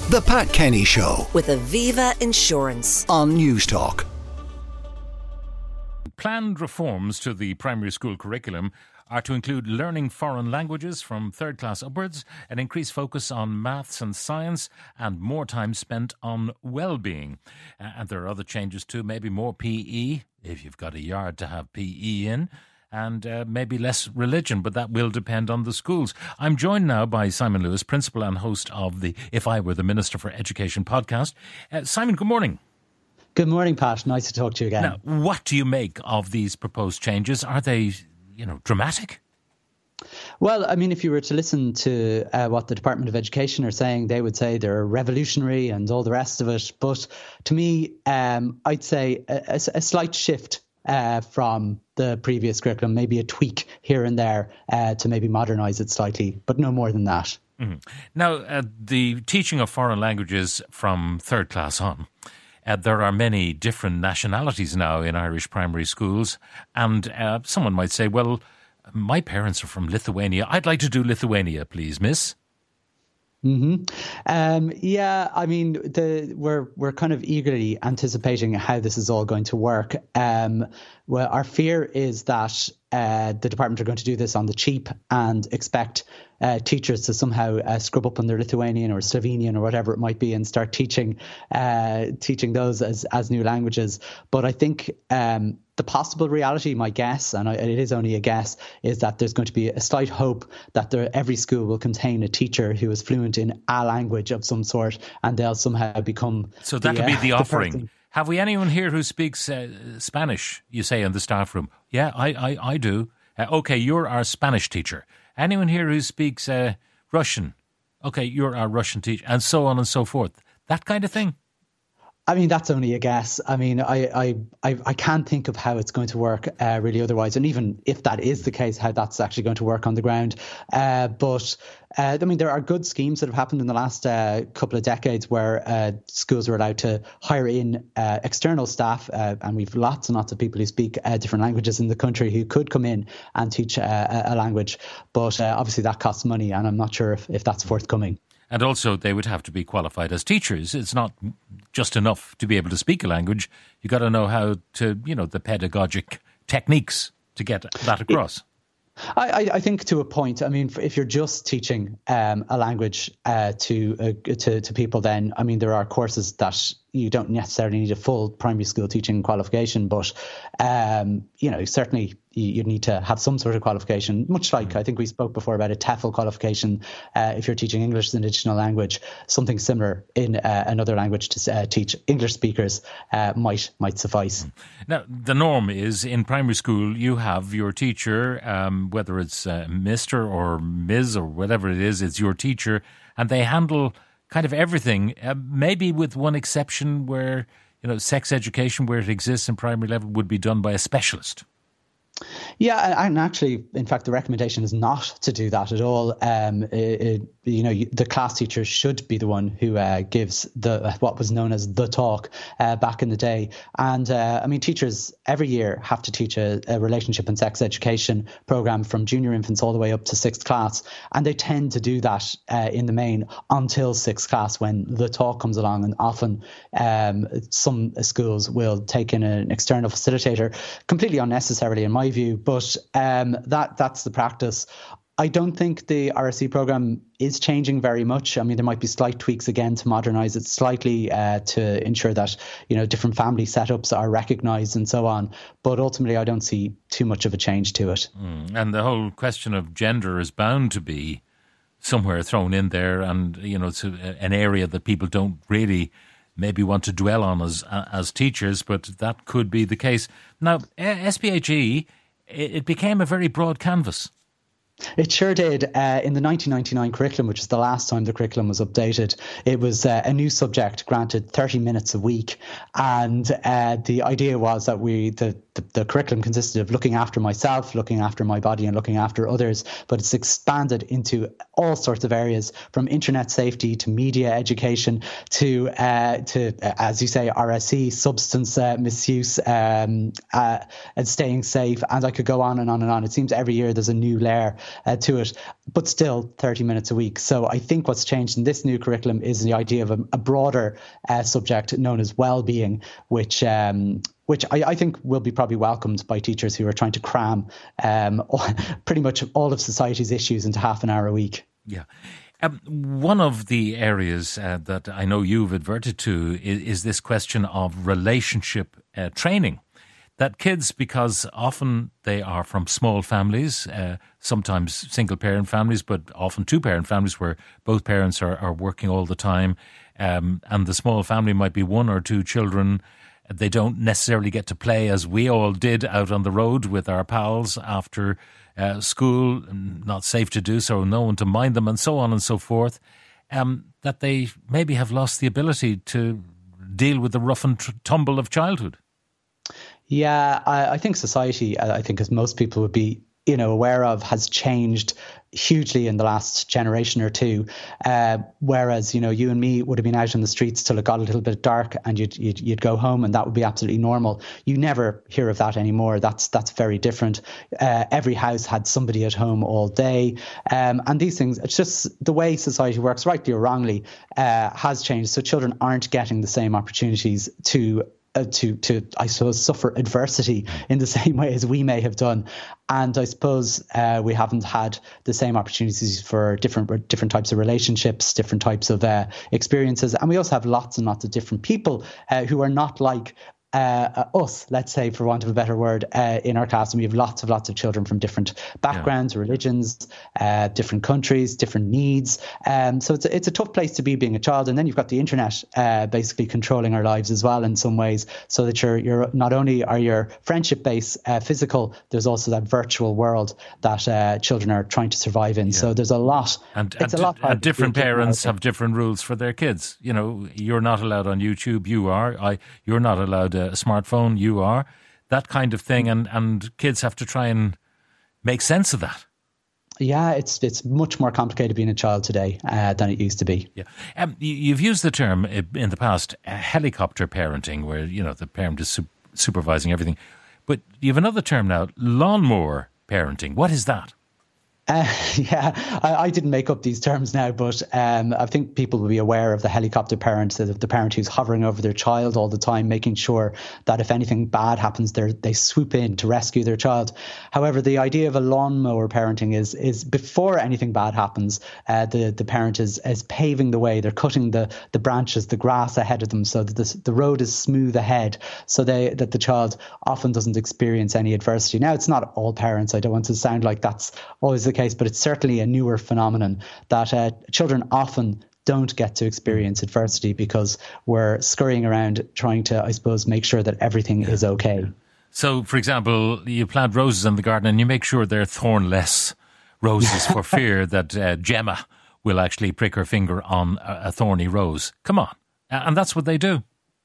The Pat Kenny Show with Aviva Insurance on Newstalk. Planned reforms to the primary school curriculum are to include learning foreign languages from third class upwards, an increased focus on maths and science, and more time spent on well-being. And there are other changes too, maybe more PE, if you've got a yard to have PE in, and maybe less religion, but that will depend on the schools. I'm joined now by Simon Lewis, principal and host of the If I Were the Minister for Education podcast. Simon, good morning. Good morning, Pat. Nice to talk to you again. Now, what do you make of these proposed changes? Are they, dramatic? Well, I mean, if you were to listen to what the Department of Education are saying, they would say they're revolutionary and all the rest of it. But to me, I'd say a slight shift from the previous curriculum, maybe a tweak here and there to maybe modernise it slightly, but no more than that. Mm-hmm. Now, the teaching of foreign languages from third class on, there are many different nationalities now in Irish primary schools, and someone might say, well, my parents are from Lithuania. I'd like to do Lithuania, please, miss. Yeah, I mean, we're kind of eagerly anticipating how this is all going to work. Well, our fear is that the department are going to do this on the cheap and expect teachers to somehow scrub up on their Lithuanian or Slovenian or whatever it might be and start teaching those as new languages. But I think the possible reality, my guess, and it is only a guess, is that there's going to be a slight hope that every school will contain a teacher who is fluent in a language of some sort, and they'll somehow become. So that'll be the offering. Have we anyone here who speaks Spanish, you say, in the staff room? Yeah, I do. Okay, you're our Spanish teacher. Anyone here who speaks Russian? Okay, you're our Russian teacher, and so on and so forth. That kind of thing. I mean, that's only a guess. I mean, I can't think of how it's going to work really otherwise. And even if that is the case, how that's actually going to work on the ground. But I mean, there are good schemes that have happened in the last couple of decades where schools are allowed to hire in external staff. And we've lots and lots of people who speak different languages in the country who could come in and teach a language. But obviously that costs money, and I'm not sure if that's forthcoming. And also, they would have to be qualified as teachers. It's not just enough to be able to speak a language. You got to know how to, the pedagogic techniques to get that across. I think to a point. I mean, if you're just teaching a language to people, then I mean there are courses that you don't necessarily need a full primary school teaching qualification, but certainly you need to have some sort of qualification. Much like I think we spoke before about a TEFL qualification. If you're teaching English as an additional language, something similar in another language to teach English speakers might suffice. Now, the norm is in primary school you have your teacher, whether it's Mr. or Ms. or whatever it is, it's your teacher, and they handle kind of everything, maybe with one exception where, sex education, where it exists in primary level, would be done by a specialist. Yeah, and actually, in fact, the recommendation is not to do that at all. The class teacher should be the one who gives what was known as the talk back in the day. And I mean, teachers every year have to teach a relationship and sex education program from junior infants all the way up to sixth class. And they tend to do that in the main until sixth class when the talk comes along. And often some schools will take in an external facilitator, completely unnecessarily in my view. But that's the practice. I don't think the RSE programme is changing very much. I mean, there might be slight tweaks again to modernise it slightly to ensure that, different family setups are recognised and so on. But ultimately, I don't see too much of a change to it. And the whole question of gender is bound to be somewhere thrown in there. And, it's an area that people don't really maybe want to dwell on as teachers, but that could be the case. Now, SPHE, it became a very broad canvas. It sure did. In the 1999 curriculum, which is the last time the curriculum was updated, it was a new subject granted 30 minutes a week. And the idea was that the curriculum consisted of looking after myself, looking after my body and looking after others. But it's expanded into all sorts of areas, from internet safety to media education to as you say, RSE, substance misuse and staying safe. And I could go on and on and on. It seems every year there's a new layer to it, but still 30 minutes a week. So I think what's changed in this new curriculum is the idea of a broader subject known as well-being, which I think will be probably welcomed by teachers who are trying to cram pretty much all of society's issues into half an hour a week. Yeah. One of the areas that I know you've adverted to is this question of relationship training. That kids, because often they are from small families, sometimes single-parent families, but often two-parent families where both parents are working all the time, and the small family might be one or two children. They don't necessarily get to play as we all did out on the road with our pals after school, not safe to do so, no one to mind them, and so on and so forth, that they maybe have lost the ability to deal with the rough and tumble of childhood. Yeah, I think society, I think as most people would be aware of, has changed hugely in the last generation or two. Whereas, you and me would have been out in the streets till it got a little bit dark and you'd go home and that would be absolutely normal. You never hear of that anymore. That's very different. Every house had somebody at home all day. And these things, it's just the way society works, rightly or wrongly, has changed. So children aren't getting the same opportunities to I suppose, suffer adversity in the same way as we may have done. And I suppose we haven't had the same opportunities for different types of relationships, different types of experiences. And we also have lots and lots of different people who are not like us, let's say, for want of a better word, in our class. And we have lots of children from different backgrounds, religions, different countries, different needs. So it's a tough place to be being a child. And then you've got the internet basically controlling our lives as well in some ways, so that you're not only are your friendship base physical, there's also that virtual world that children are trying to survive in. Yeah. So there's a lot. And different parents have different rules for their kids. You're not allowed on YouTube. You are. You're not allowed a smartphone, you are, that kind of thing, and kids have to try and make sense of that. Yeah, it's much more complicated being a child today than it used to be. Yeah, you've used the term in the past, helicopter parenting, where the parent is supervising everything, but you have another term now, lawnmower parenting. What is that? I didn't make up these terms now, but I think people will be aware of the helicopter parent, the parent who's hovering over their child all the time, making sure that if anything bad happens, they swoop in to rescue their child. However, the idea of a lawnmower parenting is before anything bad happens, the parent is paving the way. They're cutting the branches, the grass ahead of them, so that the road is smooth ahead, so that the child often doesn't experience any adversity. Now, it's not all parents. I don't want to sound like that's always the case, but it's certainly a newer phenomenon that children often don't get to experience adversity because we're scurrying around trying to, I suppose, make sure that everything is okay. So, for example, you plant roses in the garden and you make sure they're thornless roses for fear that Gemma will actually prick her finger on a thorny rose. Come on. And that's what they do.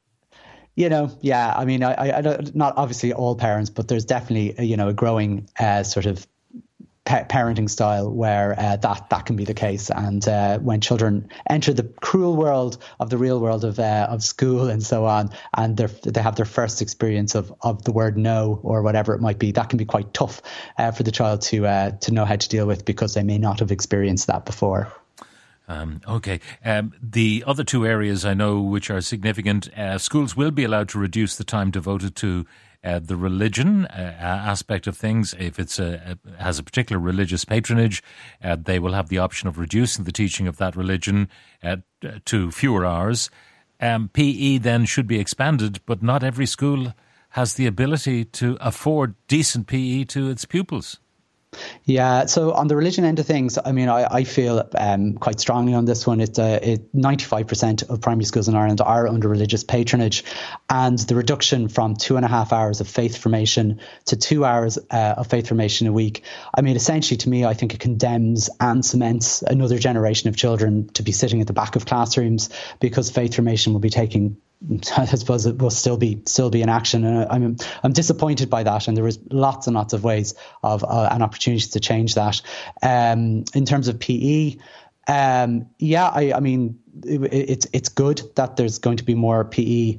I mean, I don't, not obviously all parents, but there's definitely, a growing sort of parenting style where that can be the case. And when children enter the cruel world of the real world of school and so on, and they have their first experience of the word no or whatever it might be, that can be quite tough for the child to know how to deal with, because they may not have experienced that before. Okay. The other two areas I know which are significant, schools will be allowed to reduce the time devoted to the religion aspect of things. If it's has a particular religious patronage, they will have the option of reducing the teaching of that religion to fewer hours. PE then should be expanded, but not every school has the ability to afford decent PE to its pupils. Yeah, so on the religion end of things, I mean, I feel quite strongly on this one. 95% of primary schools in Ireland are under religious patronage, and the reduction from 2.5 hours of faith formation to 2 hours of faith formation a week, I mean, essentially to me, I think it condemns and cements another generation of children to be sitting at the back of classrooms, because faith formation will be taking, I suppose it will still be in action, and I'm disappointed by that. And there is lots and lots of ways of and opportunities to change that. In terms of PE, I mean, it's good that there's going to be more PE,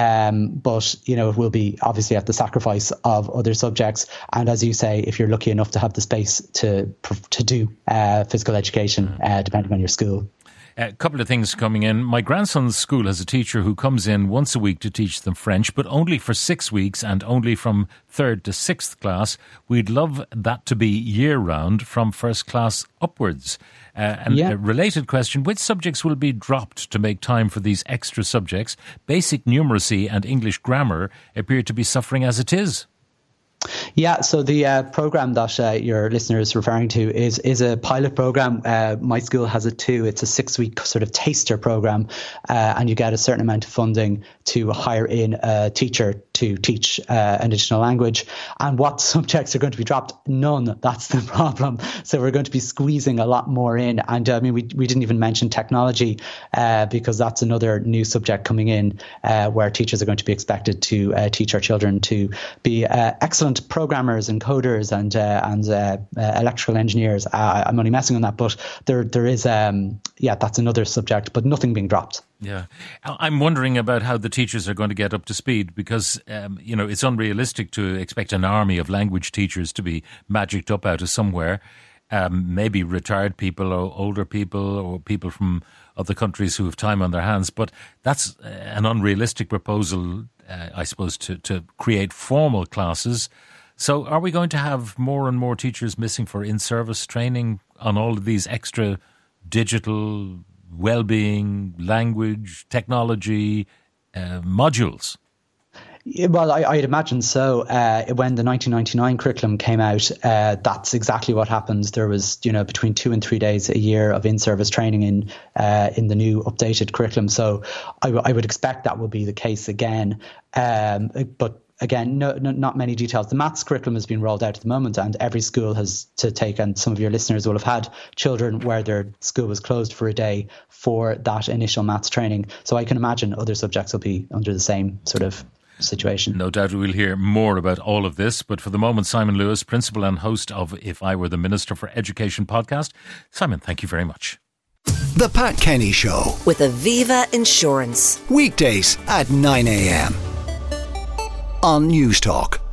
but it will be obviously at the sacrifice of other subjects. And as you say, if you're lucky enough to have the space to do physical education, depending on your school. A couple of things coming in. My grandson's school has a teacher who comes in once a week to teach them French, but only for 6 weeks and only from 3rd to 6th class. We'd love that to be year-round from first class upwards. A related question, which subjects will be dropped to make time for these extra subjects? Basic numeracy and English grammar appear to be suffering as it is. Yeah, so the program that your listener is referring to is a pilot program. My school has it too. It's a 6-week sort of taster program, and you get a certain amount of funding to hire in a teacher to teach an additional language. And what subjects are going to be dropped? None. That's the problem. So we're going to be squeezing a lot more in. And we didn't even mention technology because that's another new subject coming in where teachers are going to be expected to teach our children to be excellent programmers and coders and electrical engineers. I'm only messing on that, but there is that's another subject, but nothing being dropped. Yeah, I'm wondering about how the teachers are going to get up to speed because it's unrealistic to expect an army of language teachers to be magicked up out of somewhere. Maybe retired people or older people or people from other countries who have time on their hands, but that's an unrealistic proposal, I suppose, to create formal classes. So are we going to have more and more teachers missing for in-service training on all of these extra digital, well-being, language, technology modules? Well, I'd imagine so. When the 1999 curriculum came out, that's exactly what happens. There was, between 2 and 3 days a year of in-service training in the new updated curriculum. So I would expect that will be the case again. But again, not many details. The maths curriculum has been rolled out at the moment, and every school has to take, and some of your listeners will have had children where their school was closed for a day for that initial maths training. So I can imagine other subjects will be under the same sort of situation. No doubt we'll hear more about all of this, but for the moment, Simon Lewis, principal and host of If I Were the Minister for Education podcast. Simon, thank you very much. The Pat Kenny Show with Aviva Insurance. weekdays at 9 a.m. on News Talk.